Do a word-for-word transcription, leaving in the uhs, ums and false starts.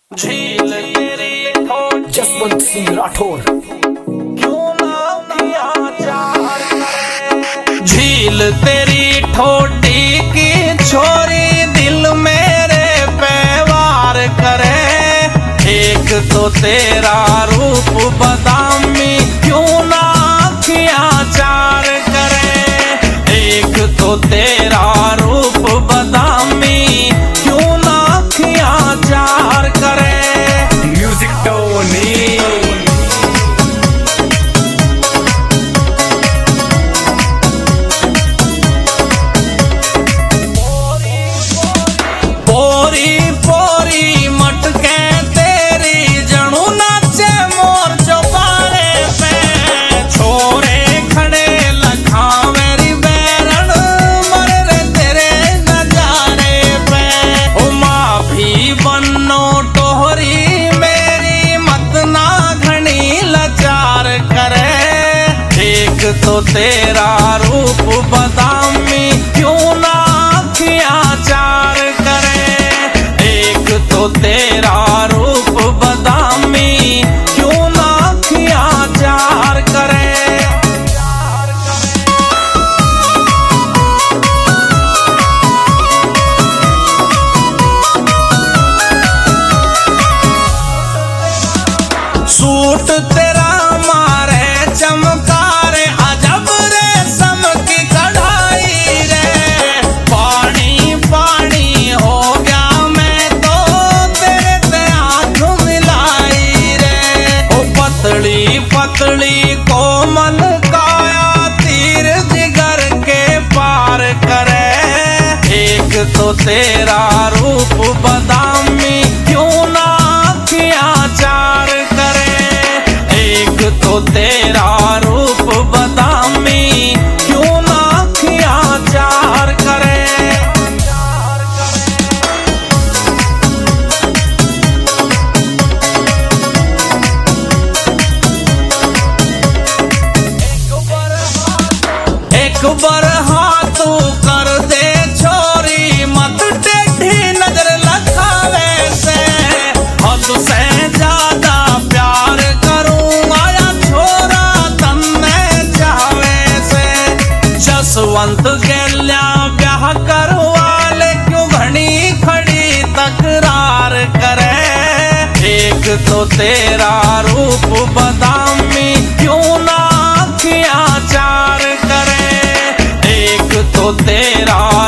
झील तेरी ठोर जसवंत सिंह राठौर। क्यों ना किया चार करे। झील तेरी ठोडी की छोरी दिल मेरे पे वार करे। एक तो तेरा रूप बदामी क्यों ना किया चार करे। एक तो तेरा रूप बदामी क्यों ना किया चार करे। म्यूजिक टोनी पोरी पोरी मटके तेरी जणू नाचे मोर चौपाले पे। छोरे खड़े लखावेरी बैरण मर रे तेरे नजारे पे। ओ माँ भी बनो टोहरी मेरी मत ना घनी लाचार करे। एक तो तेरा रूप बदामी क्यों ना किया चार करे। एक तो तेरा रूप बदामी क्यों ना किया चार करे। सूट तेरा मारे चमकारे अजब रेशम की कढ़ाई रे। पानी पानी हो गया मैं तो तेरे ते आँख मिलाई रे। ओ पतली पतली कोमल काया तीर जिगर के पार करे। एक तो तेरा रूप बदामी क्यों ना किया चार करे। एक तो तेरा रूप बदामी क्यों ना किया चार करे। एक बार हाथ कर दे छोरी मत टेढ़ी नजर लखावे से। हद से ज्यादा प्यार करूंगा या छोरा तन्ने चाहवे से। जसवंत गेल्या ब्याह करवाले क्यों घनी खड़ी तकरार करे। एक तो तेरा रूप बदामी क्यों ना किया चार करे। एक तो तेरा